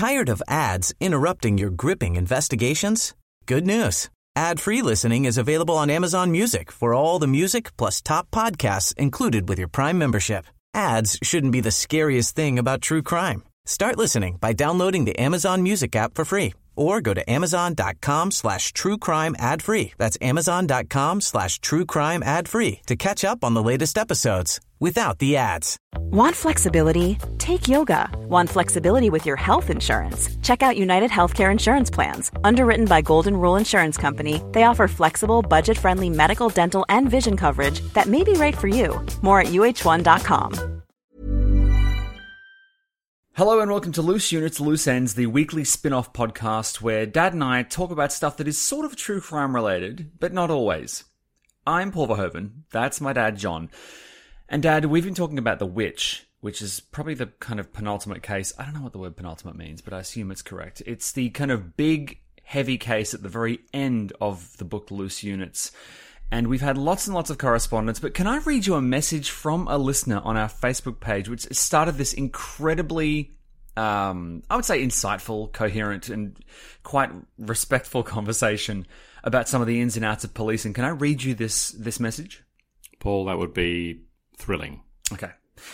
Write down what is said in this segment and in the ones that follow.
Tired of ads interrupting your gripping investigations? Good news. Ad-free listening is available on Amazon Music for all the music plus top podcasts included with your Prime membership. Ads shouldn't be the scariest thing about true crime. Start listening by downloading the Amazon Music app for free or go to amazon.com/truecrime ad-free. That's amazon.com/truecrime ad-free to catch up on the latest episodes without the ads. Want flexibility? Take yoga. Want flexibility with your health insurance? Check out United Healthcare Insurance Plans. Underwritten by Golden Rule Insurance Company, they offer flexible, budget-friendly medical, dental, and vision coverage that may be right for you. More at uh1.com. Hello and welcome to Loose Units, Loose Ends, the weekly spin-off podcast where Dad and I talk about stuff that is sort of true crime related, but not always. I'm Paul Verhoeven, that's my dad John. And Dad, we've been talking about The Witch, which is probably the kind of penultimate case. I don't know what the word penultimate means, but I assume it's correct. It's the kind of big, heavy case at the very end of the book Loose Units. And we've had lots and lots of correspondence, but can I read you a message from a listener on our Facebook page, which started this incredibly, I would say insightful, coherent, and quite respectful conversation about some of the ins and outs of policing. Can I read you this message? Paul, that would be thrilling. Okay.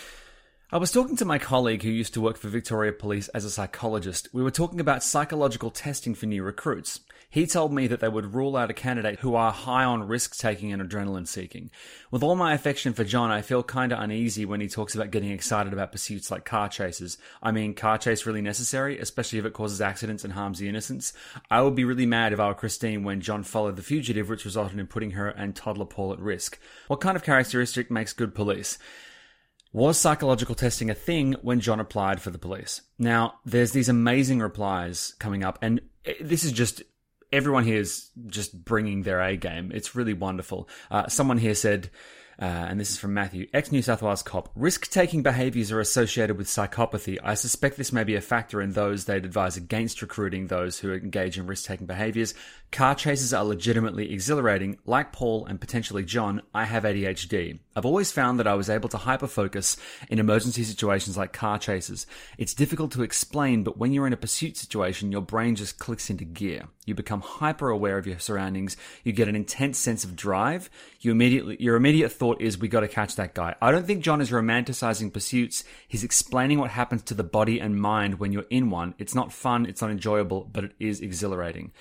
I was talking to my colleague who used to work for Victoria Police as a psychologist. We were talking about psychological testing for new recruits. He told me that they would rule out a candidate who are high on risk-taking and adrenaline-seeking. With all my affection for John, I feel kind of uneasy when he talks about getting excited about pursuits like car chases. I mean, car chase really necessary, especially if it causes accidents and harms the innocents? I would be really mad if I were Christine when John followed the fugitive, which resulted in putting her and toddler Paul at risk. What kind of characteristic makes good police? Was psychological testing a thing when John applied for the police? Now, there's these amazing replies coming up, and this is just... everyone here is just bringing their A game. It's really wonderful. Someone here said, and this is from Matthew, ex-New South Wales cop, risk-taking behaviours are associated with psychopathy. I suspect this may be a factor in those they'd advise against recruiting those who engage in risk-taking behaviours. Car chases are legitimately exhilarating. Like Paul and potentially John, I have ADHD. I've always found that I was able to hyper-focus in emergency situations like car chases. It's difficult to explain, but when you're in a pursuit situation, your brain just clicks into gear. You become hyper-aware of your surroundings. You get an intense sense of drive. Your immediate thought is, we got to catch that guy. I don't think John is romanticizing pursuits. He's explaining what happens to the body and mind when you're in one. It's not fun, it's not enjoyable, but it is exhilarating.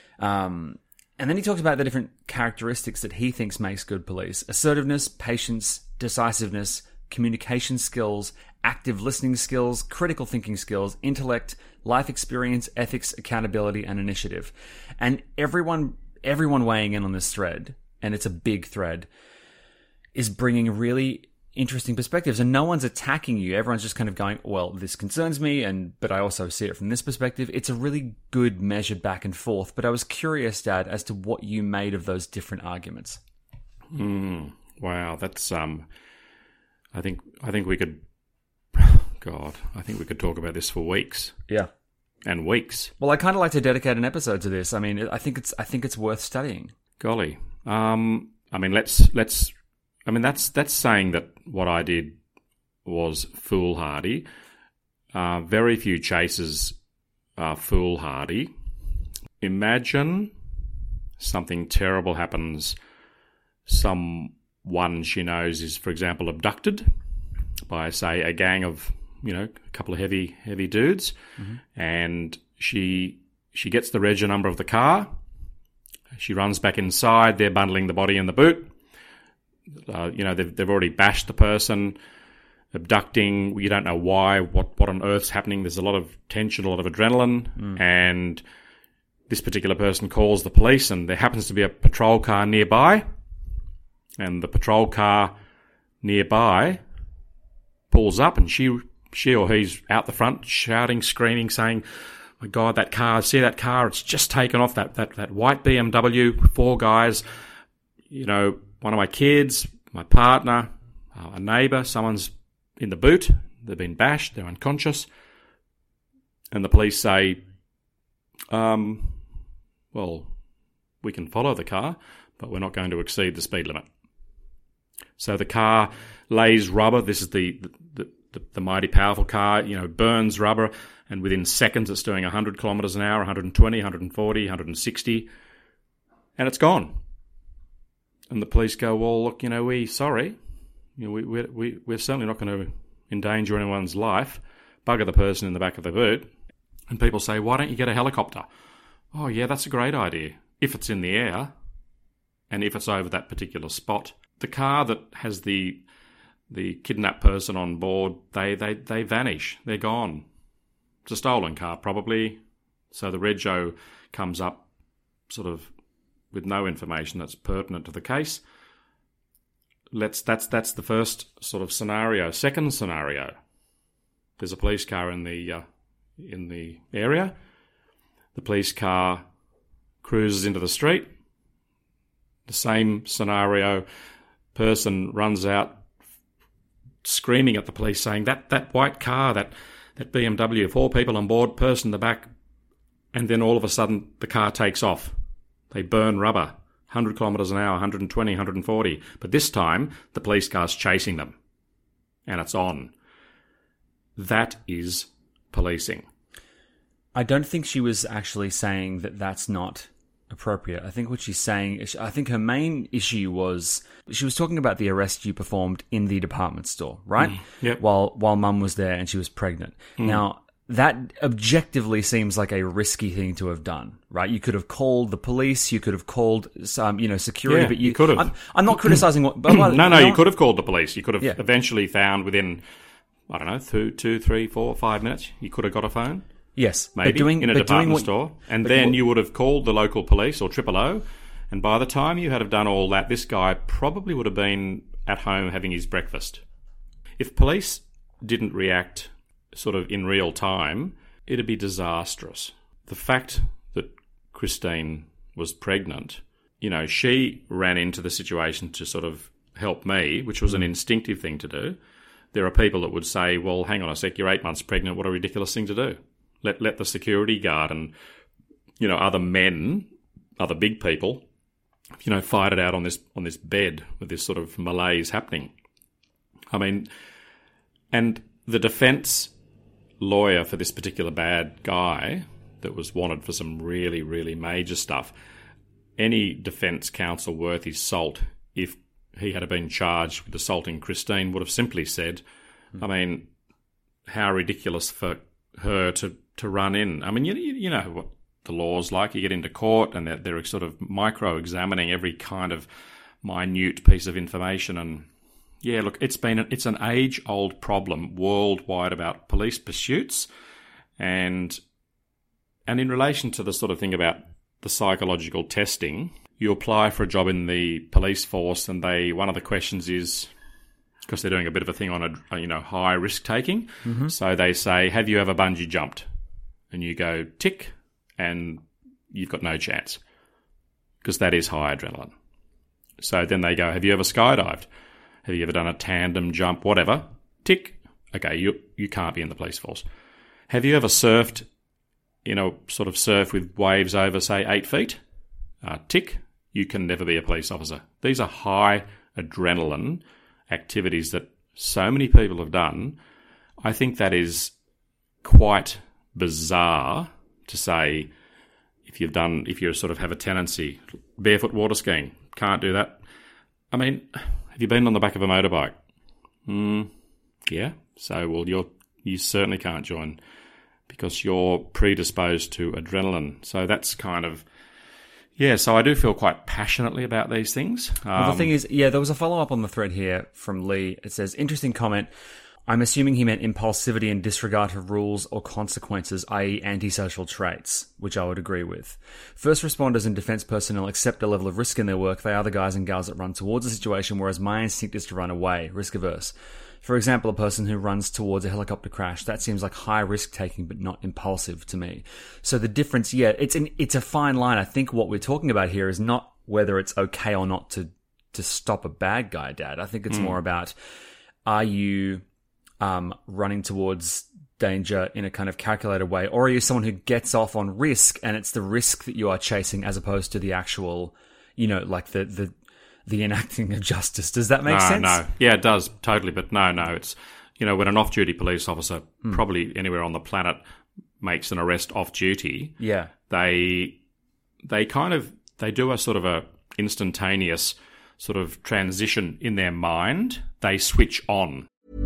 And then he talks about the different characteristics that he thinks makes good police. Assertiveness, patience, decisiveness, communication skills, active listening skills, critical thinking skills, intellect, life experience, ethics, accountability, and initiative. And everyone weighing in on this thread, and it's a big thread, is bringing really interesting perspectives, and no one's attacking you. Everyone's just kind of going, well, this concerns me, but I also see it from this perspective. It's a really good measured back and forth, but I was curious, Dad, as to what you made of those different arguments. Wow, that's I think we could I think we could talk about this for weeks. Yeah. And weeks. Well, I kind of like to dedicate an episode to this. I mean, I think it's worth studying. Golly. I mean, let's I mean, that's saying that what I did was foolhardy. Very few chases are foolhardy. Imagine something terrible happens. Someone she knows is, for example, abducted by, say, a gang of, a couple of heavy dudes, and she gets the reg number of the car. She runs back inside. They're bundling the body in the boot. They've already bashed the person, abducting. You don't know why, what on earth's happening. There's a lot of tension, a lot of adrenaline, and this particular person calls the police, and there happens to be a patrol car nearby, and the patrol car nearby pulls up, and she or he's out the front shouting, screaming, saying, "My God, that car! See that car? It's just taken off. That white BMW. 4 guys. One of my kids, my partner, a neighbour, someone's in the boot. They've been bashed. They're unconscious." And the police say, well, we can follow the car, but we're not going to exceed the speed limit. So the car lays rubber. This is the the mighty powerful car, burns rubber, and within seconds it's doing 100 kilometres an hour, 120, 140, 160, and it's gone. And the police go, well, look, we're certainly not going to endanger anyone's life, bugger the person in the back of the boot. And people say, why don't you get a helicopter? Oh, yeah, that's a great idea. If it's in the air and if it's over that particular spot. The car that has the kidnapped person on board, they vanish. They're gone. It's a stolen car, probably. So the rego comes up sort of with no information that's pertinent to the case. That's the first sort of scenario. Second scenario, there's a police car in the area. The police car cruises into the street. The same scenario, person runs out screaming at the police saying, that white car, that BMW, 4 people on board, person in the back, and then all of a sudden the car takes off. They burn rubber, 100 kilometres an hour, 120, 140. But this time, the police car's chasing them, and it's on. That is policing. I don't think she was actually saying that that's not appropriate. I think what she's saying, I think her main issue was, she was talking about the arrest you performed in the department store, right? Yep. While Mum was there and she was pregnant. Now, that objectively seems like a risky thing to have done, right? You could have called the police, you could have called some, security, Yeah, but you could have. I'm not criticising what... But, No, you could have called the police. You could have Yeah. eventually found within, I don't know, 2, 3, 4, 5 minutes, you could have got a phone. Yes. Maybe, in a department store. And then you would have called the local police or 000, and by the time you had have done all that, this guy probably would have been at home having his breakfast. If police didn't react sort of in real time, it'd be disastrous. The fact that Christine was pregnant, she ran into the situation to sort of help me, which was an instinctive thing to do. There are people that would say, well, hang on a sec, you're 8 months pregnant, what a ridiculous thing to do. Let the security guard and, other men, other big people, fight it out on this bed with this sort of malaise happening. I mean, and the defence lawyer for this particular bad guy that was wanted for some really, really major stuff, any defence counsel worth his salt, if he had been charged with assaulting Christine, would have simply said, I mean, how ridiculous for her to run in. I mean, you know what the law's like. You get into court and they're sort of micro-examining every kind of minute piece of information. And yeah, look, it's an age-old problem worldwide about police pursuits. And in relation to the sort of thing about the psychological testing, you apply for a job in the police force and one of the questions is, because they're doing a bit of a thing on high risk taking. Mm-hmm. So they say, have you ever bungee jumped? And you go tick, and you've got no chance because that is high adrenaline. So then they go, have you ever skydived? Have you ever done a tandem jump? Whatever. Tick. Okay, you can't be in the police force. Have you ever surfed sort of surf with waves over, say, 8 feet? Tick. You can never be a police officer. These are high adrenaline activities that so many people have done. I think that is quite bizarre to say if you sort of have a tendency, barefoot water skiing, can't do that. I mean, have you been on the back of a motorbike? Yeah. So, well, you certainly can't join because you're predisposed to adrenaline. So that's kind of... Yeah, so I do feel quite passionately about these things. Well, the thing is, there was a follow-up on the thread here from Lee. It says, interesting comment. I'm assuming he meant impulsivity and disregard for rules or consequences, i.e. antisocial traits, which I would agree with. First responders and defence personnel accept a level of risk in their work. They are the guys and gals that run towards a situation, whereas my instinct is to run away, risk-averse. For example, a person who runs towards a helicopter crash, that seems like high risk-taking but not impulsive to me. So the difference, it's a fine line. I think what we're talking about here is not whether it's okay or not to stop a bad guy, Dad. I think it's more about, are you running towards danger in a kind of calculated way, or are you someone who gets off on risk and it's the risk that you are chasing as opposed to the actual, like the enacting of justice? Does that make sense? No. Yeah, it does, totally. But no, it's, you know, when an off-duty police officer, probably anywhere on the planet, makes an arrest off-duty, Yeah. they do a sort of a instantaneous sort of transition in their mind. They switch on.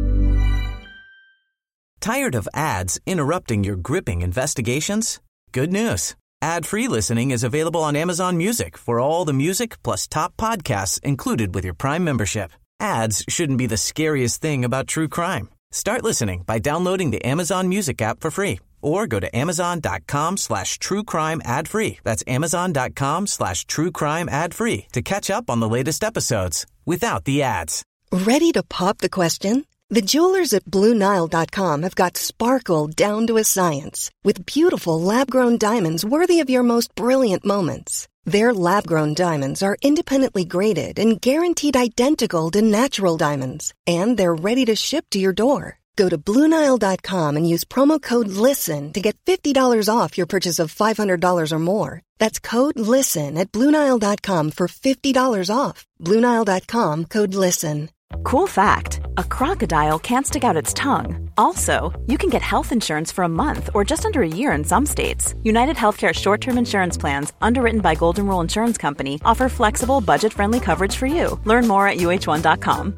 Tired of ads interrupting your gripping investigations? Good news. Ad-free listening is available on Amazon Music for all the music plus top podcasts included with your Prime membership. Ads shouldn't be the scariest thing about true crime. Start listening by downloading the Amazon Music app for free or go to amazon.com/truecrime ad-free. That's amazon.com/truecrime ad-free to catch up on the latest episodes without the ads. Ready to pop the question? The jewelers at BlueNile.com have got sparkle down to a science with beautiful lab-grown diamonds worthy of your most brilliant moments. Their lab-grown diamonds are independently graded and guaranteed identical to natural diamonds, and they're ready to ship to your door. Go to BlueNile.com and use promo code LISTEN to get $50 off your purchase of $500 or more. That's code LISTEN at BlueNile.com for $50 off. BlueNile.com, code LISTEN. Cool fact, a crocodile can't stick out its tongue. Also, you can get health insurance for a month or just under a year in some states. United Healthcare short-term insurance plans, underwritten by Golden Rule Insurance Company, offer flexible, budget-friendly coverage for you. Learn more at UH1.com.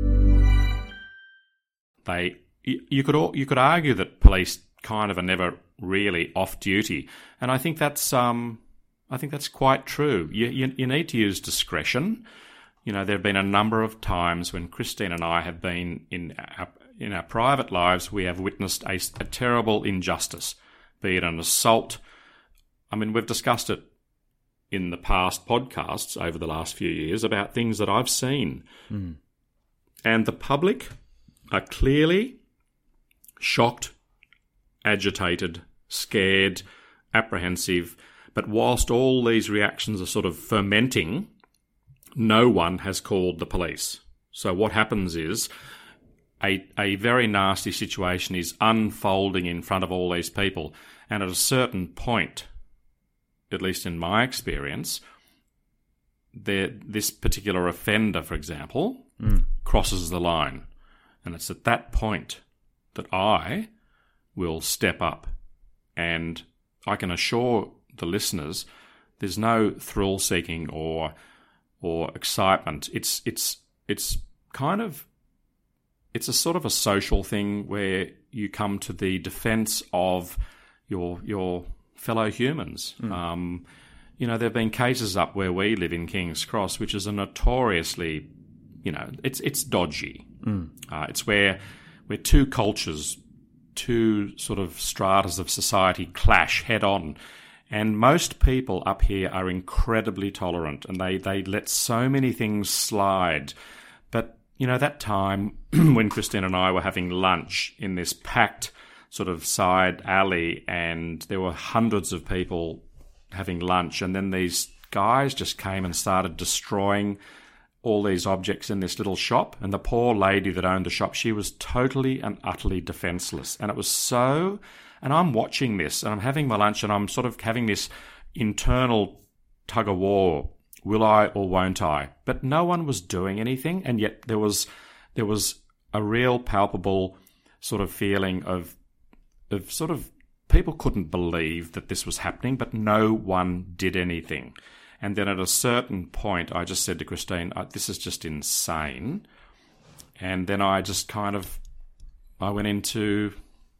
You could argue that police kind of are never really off duty, and I think that's quite true. You need to use discretion. You know, there have been a number of times when Christine and I have been in our private lives, we have witnessed a terrible injustice, be it an assault. I mean, we've discussed it in the past podcasts over the last few years about things that I've seen. And the public are clearly shocked, agitated, scared, apprehensive. But whilst all these reactions are sort of fermenting, no one has called the police. So what happens is a very nasty situation is unfolding in front of all these people. And at a certain point, at least in my experience, this particular offender, for example, crosses the line. And it's at that point that I will step up. And I can assure the listeners there's no thrill-seeking or excitement. It's kind of, it's a sort of a social thing where you come to the defence of your fellow humans. You know, there have been cases up where we live in King's Cross, which is a notoriously, you know, it's dodgy. It's where two cultures, two sort of stratas of society clash head on. And most people up here are incredibly tolerant, and they let so many things slide. But, you know, that time when Christine and I were having lunch in this packed sort of side alley, and there were hundreds of people having lunch, and then these guys just came and started destroying all these objects in this little shop. And the poor lady that owned the shop, she was totally and utterly defenceless. And it was so... And I'm watching this, and I'm having my lunch, and I'm sort of having this internal tug-of-war. Will I or won't I? But no one was doing anything, and yet there was a real palpable sort of feeling of sort of people couldn't believe that this was happening, but no one did anything. And then at a certain point, I just said to Christine, this is just insane. And then I just kind of, I went into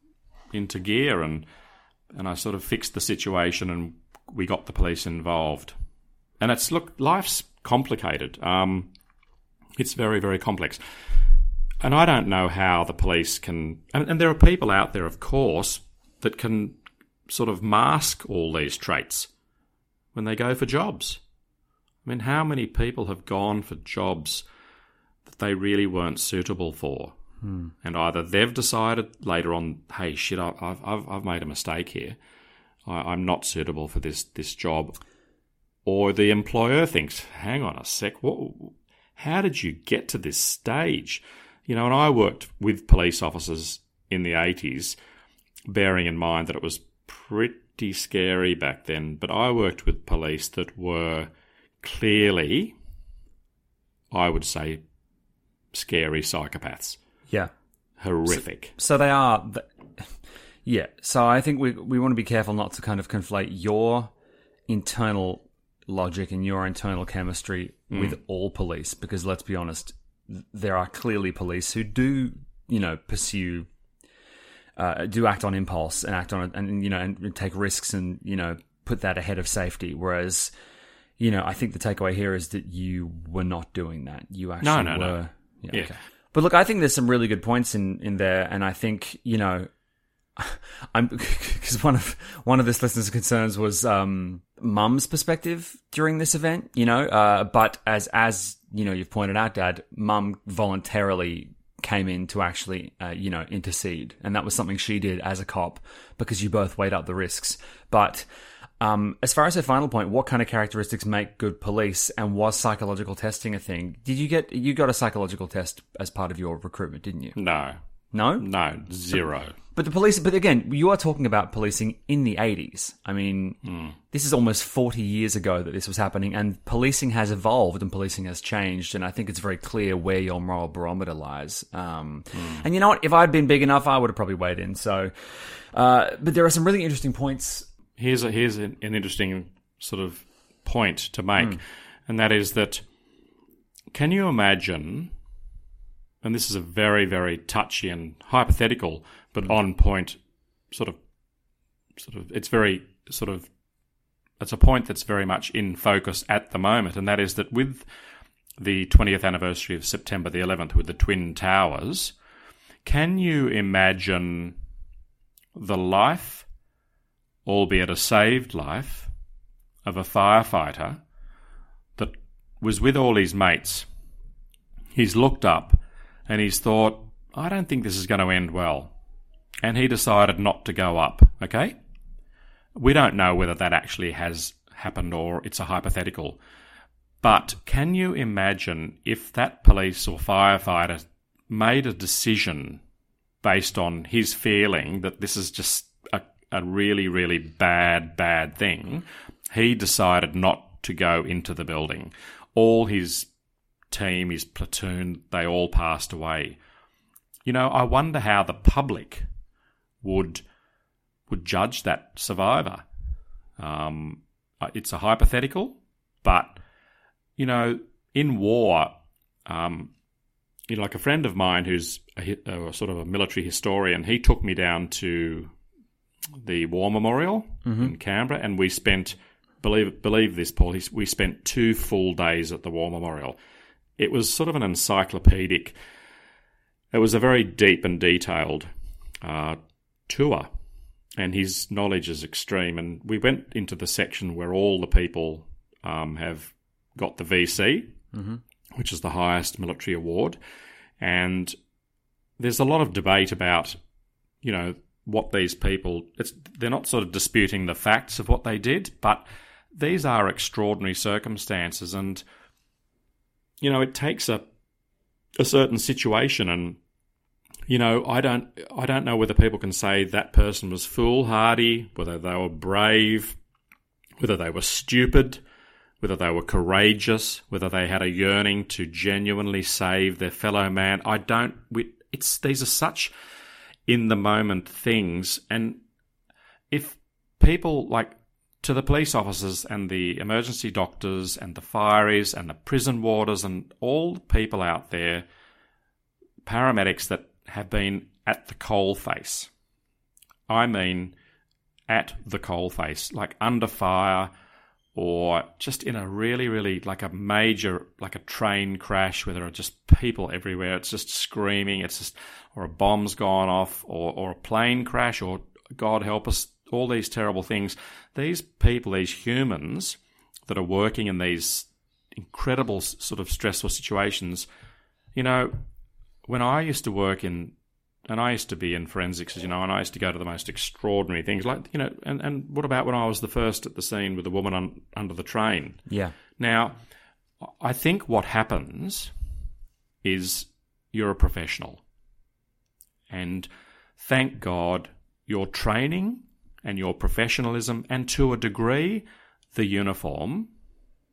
gear and I sort of fixed the situation, and we got the police involved. And life's complicated. It's very, very complex. And I don't know how the police can, and there are people out there, of course, that can sort of mask all these traits when they go for jobs. I mean, how many people have gone for jobs that they really weren't suitable for? And either they've decided later on, hey, shit, I've made a mistake here. I'm not suitable for this job. Or the employer thinks, hang on a sec, how did you get to this stage? You know, and I worked with police officers in the 80s, bearing in mind that it was pretty scary back then, but I worked with police that were clearly, I would say, scary psychopaths. Yeah. horrific. So they are... Yeah, so I think we want to be careful not to kind of conflate your internal logic and your internal chemistry with all police, because let's be honest, there are clearly police who do, pursue, do act on impulse and act on it, and take risks and, put that ahead of safety. Whereas, I think the takeaway here is that you were not doing that. You actually were. No. Yeah. Okay. But look, I think there's some really good points in there, and I think, because one of this listener's concerns was Mum's perspective during this event, but as you've pointed out, Dad, Mum voluntarily came in to actually intercede, and that was something she did as a cop because you both weighed up the risks. But as far as her final point, what kind of characteristics make good police, and was psychological testing a thing? You got a psychological test as part of your recruitment, didn't you? No, zero. But again, you are talking about policing in the 80s. I mean, this is almost 40 years ago that this was happening, and policing has evolved and policing has changed, and I think it's very clear where your moral barometer lies. And you know what? If I'd been big enough, I would have probably weighed in. So, but there are some really interesting points. Here's an interesting sort of point to make, and that is that, can you imagine... And this is a very, very touchy and hypothetical, but on point sort of, it's a point that's very much in focus at the moment, and that is that with the 20th anniversary of September the 11th, with the Twin Towers, can you imagine the life, albeit a saved life, of a firefighter that was with all his mates? He's looked up and he's thought, I don't think this is going to end well. And he decided not to go up, okay? We don't know whether that actually has happened or it's a hypothetical. But can you imagine if that police or firefighter made a decision based on his feeling that this is just a really, really bad thing? He decided not to go into the building. All his team, his platoon, they all passed away. I wonder how the public would judge that survivor. It's a hypothetical, but in war, like a friend of mine who's a sort of a military historian, he took me down to the War Memorial in Canberra, and we spent, believe this, Paul, we spent 2 full days at the War Memorial. It was sort of an encyclopedic, it was a very deep and detailed tour, and his knowledge is extreme. And we went into the section where all the people have got the VC, which is the highest military award. And there's a lot of debate about, what these people, they're not sort of disputing the facts of what they did, but these are extraordinary circumstances. And it takes a certain situation, and I don't know whether people can say that person was foolhardy, whether they were brave, whether they were stupid, whether they were courageous, whether they had a yearning to genuinely save their fellow man. These are such in the moment things, and if people to the police officers and the emergency doctors and the fireys and the prison warders and all the people out there, paramedics that have been at the coalface. I mean, at the coalface, like under fire, or just in a really, really, like a major, like a train crash where there are just people everywhere. It's just screaming. Or a bomb's gone off, or a plane crash, or God help us, all these terrible things. These people, these humans that are working in these incredible sort of stressful situations, when I used to work and I used to be in forensics, and I used to go to the most extraordinary things, and what about when I was the first at the scene with the woman under the train? Yeah. Now, I think what happens is you're a professional. And thank God your training and your professionalism, and to a degree, the uniform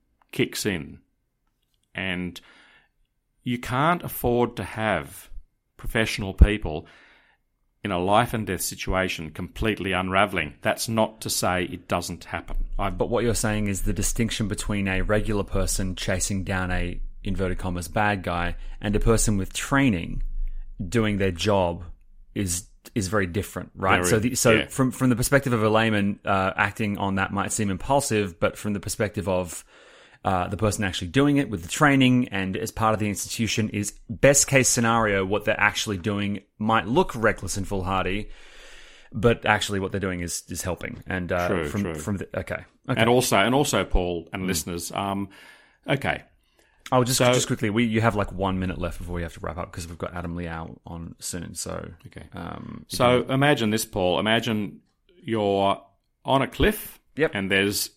kicks in. And you can't afford to have professional people in a life and death situation completely unraveling. That's not to say it doesn't happen. But what you're saying is the distinction between a regular person chasing down a, inverted commas, bad guy and a person with training doing their job is very different, right? From the perspective of a layman, acting on that might seem impulsive, but from the perspective of the person actually doing it with the training and as part of the institution, is best case scenario what they're actually doing might look reckless and foolhardy, but actually what they're doing is helping. And true. Okay. And also, Paul and listeners, okay. Oh, just quickly, you have like 1 minute left before we have to wrap up because we've got Adam Liao on soon. So okay. Imagine this, Paul. Imagine you're on a cliff. Yep. And there's,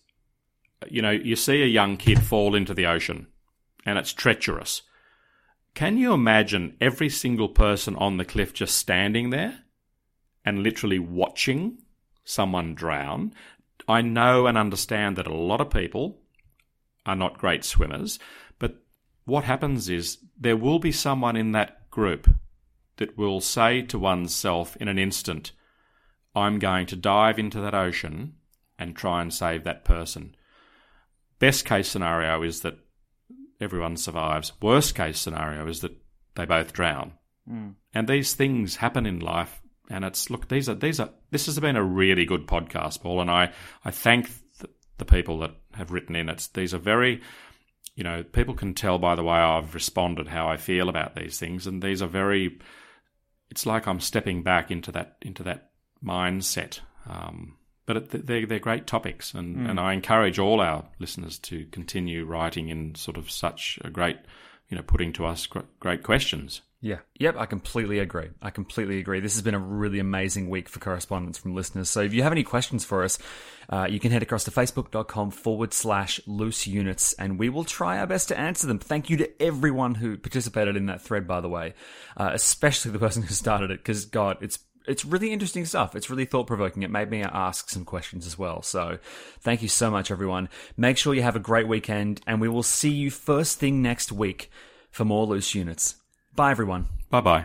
you see a young kid fall into the ocean, and it's treacherous. Can you imagine every single person on the cliff just standing there and literally watching someone drown? I know and understand that a lot of people are not great swimmers, but what happens is there will be someone in that group that will say to oneself in an instant, I'm going to dive into that ocean and try and save that person. Best case scenario is that everyone survives. Worst case scenario is that they both drown. And these things happen in life. And it's, look, this has been a really good podcast, Paul, and I thank the people that have written in. These are very, people can tell by the way I've responded how I feel about these things, and these are very. It's like I'm stepping back into that mindset. But they're great topics, and I encourage all our listeners to continue writing in sort of such a great, putting to us great questions. Yeah. Yep, I completely agree. This has been a really amazing week for correspondence from listeners. So if you have any questions for us, you can head across to facebook.com/loose units, and we will try our best to answer them. Thank you to everyone who participated in that thread, by the way, especially the person who started it, because, God, it's really interesting stuff. It's really thought-provoking. It made me ask some questions as well. So thank you so much, everyone. Make sure you have a great weekend, and we will see you first thing next week for more Loose Units. Bye, everyone. Bye-bye.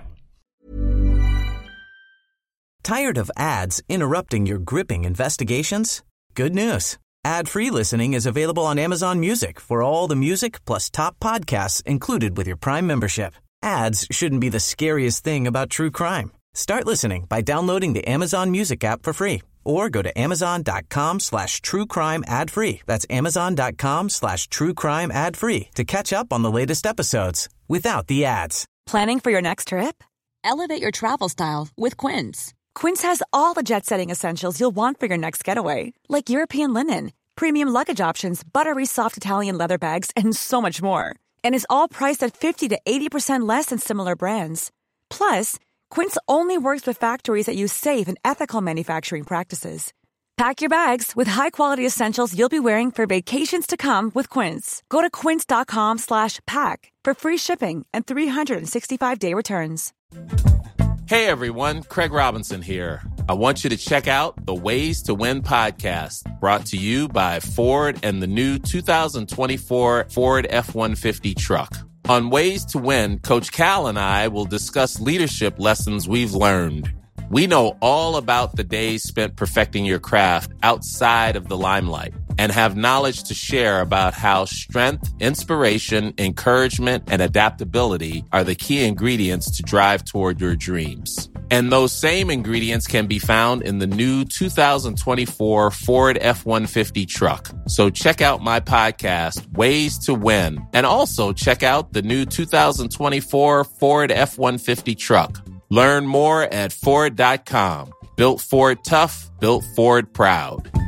Tired of ads interrupting your gripping investigations? Good news. Ad-free listening is available on Amazon Music for all the music plus top podcasts included with your Prime membership. Ads shouldn't be the scariest thing about true crime. Start listening by downloading the Amazon Music app for free or go to amazon.com/truecrime ad-free. That's amazon.com/truecrime ad-free to catch up on the latest episodes without the ads. Planning for your next trip? Elevate your travel style with Quince. Quince has all the jet-setting essentials you'll want for your next getaway, like European linen, premium luggage options, buttery soft Italian leather bags, and so much more. And is all priced at 50 to 80% less than similar brands. Plus, Quince only works with factories that use safe and ethical manufacturing practices. Pack your bags with high-quality essentials you'll be wearing for vacations to come with Quince. Go to quince.com/pack for free shipping and 365-day returns. Hey everyone, Craig Robinson here. I want you to check out the Ways to Win podcast, brought to you by Ford and the new 2024 Ford F-150 truck. On Ways to Win, Coach Cal and I will discuss leadership lessons we've learned. We know all about the days spent perfecting your craft outside of the limelight and have knowledge to share about how strength, inspiration, encouragement, and adaptability are the key ingredients to drive toward your dreams. And those same ingredients can be found in the new 2024 Ford F-150 truck. So check out my podcast, Ways to Win, and also check out the new 2024 Ford F-150 truck. Learn more at Ford.com. Built Ford tough, built Ford proud.